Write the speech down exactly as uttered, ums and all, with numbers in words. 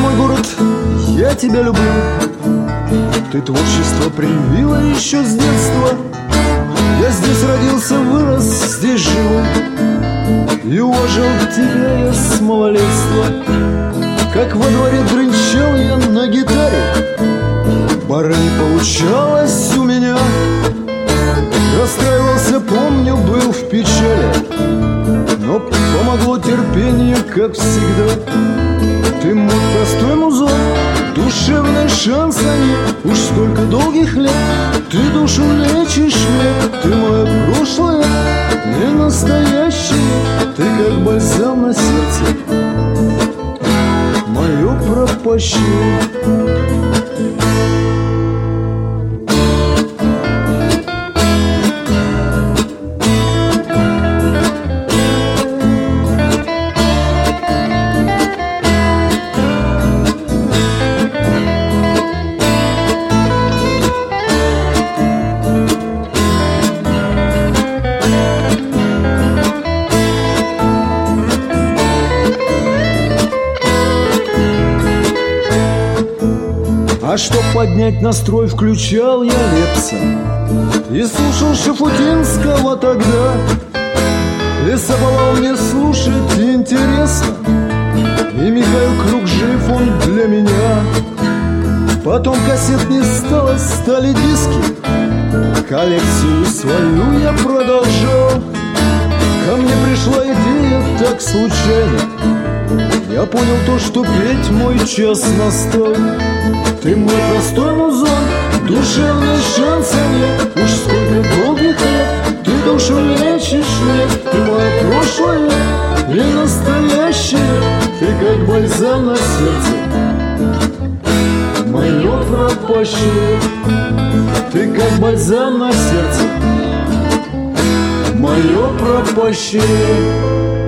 мой город, я тебя люблю. Ты творчество привила еще с детства. Я здесь родился, вырос, здесь живу. И уважал тебя я с малолетства. Как во дворе бренчал я на гитаре, бара не получалось у меня. Расстраивался, помню, был в печали, но помогло терпение, как всегда. Ты мой простой музон, душевный шансонье. Уж сколько долгих лет ты душу лечишь мне. Ты мое прошлое, не настоящее. Ты как бальзам на сердце, мое пропащее. А чтоб поднять настрой, включал я Лепса и слушал Шафутинского тогда. Лесоповал мне слушать интересно, и Михаил Круг жив, он для меня. Потом кассет не стало, стали диски. Коллекцию свою я продолжал. Ко мне пришла идея так случайно. Я понял то, что петь мой час настал. Ты мой простой музон, душевный шансонье. Уж сколько долгих лет ты душу лечишь мне. Ты мое прошлое и настоящее. Ты как бальзам на сердце, мое пропащее. Ты как бальзам на сердце, мое пропащее.